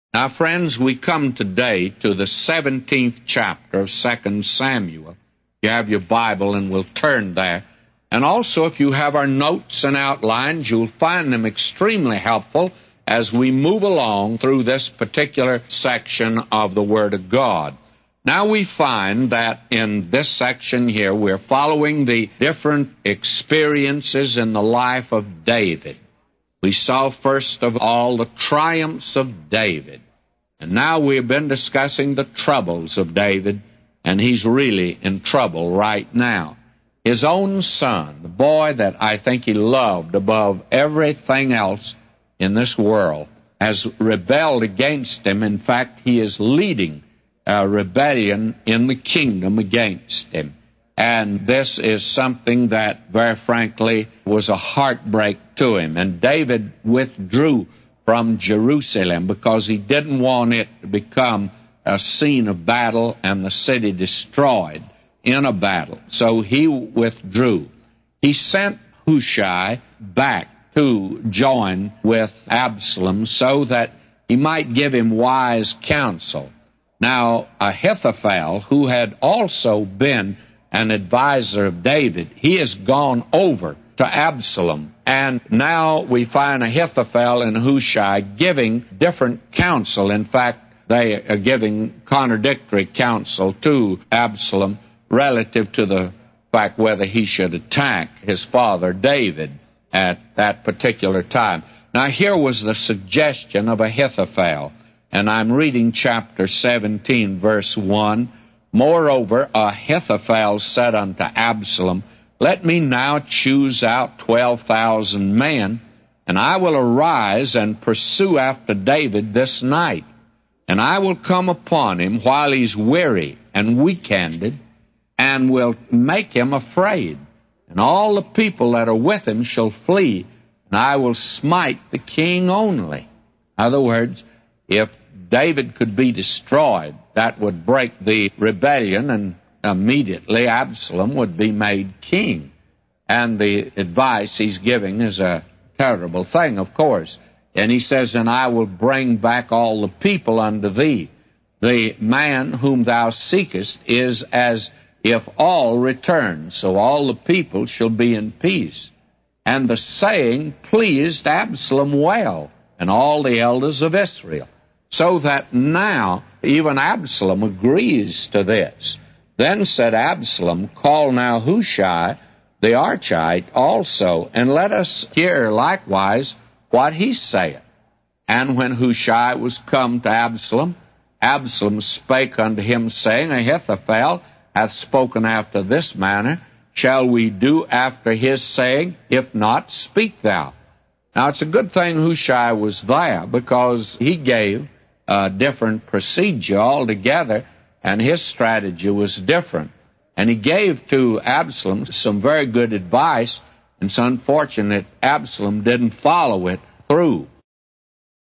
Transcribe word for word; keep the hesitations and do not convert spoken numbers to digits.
Now, friends, we come today to the seventeenth chapter of Second Samuel. You have your Bible, and we'll turn there. And also, if you have our notes and outlines, you'll find them extremely helpful as we move along through this particular section of the Word of God. Now we find that in this section here, we're following the different experiences in the life of David. We saw first of all the triumphs of David. And now we've been discussing the troubles of David, and he's really in trouble right now. His own son, the boy that I think he loved above everything else in this world, has rebelled against him. In fact, he is leading a rebellion in the kingdom against him. And this is something that, very frankly, was a heartbreak to him. And David withdrew from Jerusalem because he didn't want it to become a scene of battle and the city destroyed in a battle. So he withdrew. He sent Hushai back to join with Absalom so that he might give him wise counsel. Now, Ahithophel, who had also been an advisor of David, he has gone over to Absalom. And now we find Ahithophel and Hushai giving different counsel. In fact, they are giving contradictory counsel to Absalom relative to the fact whether he should attack his father David at that particular time. Now, here was the suggestion of Ahithophel. And I'm reading chapter seventeen, verse one. Moreover, Ahithophel said unto Absalom, Let me now choose out twelve thousand men, and I will arise and pursue after David this night. And I will come upon him while he's weary and weak-handed, and will make him afraid. And all the people that are with him shall flee, and I will smite the king only. In other words, if David could be destroyed, that would break the rebellion, and immediately Absalom would be made king. And the advice he's giving is a terrible thing, of course. And he says, And I will bring back all the people unto thee. The man whom thou seekest is as if all return, so all the people shall be in peace. And the saying pleased Absalom well, and all the elders of Israel. So that now even Absalom agrees to this. Then said Absalom, Call now Hushai the Archite also, and let us hear likewise what he saith. And when Hushai was come to Absalom, Absalom spake unto him, saying, Ahithophel hath spoken after this manner. Shall we do after his saying? If not, speak thou. Now, it's a good thing Hushai was there, because he gave a different procedure altogether, and his strategy was different. And he gave to Absalom some very good advice, and it's unfortunate Absalom didn't follow it through.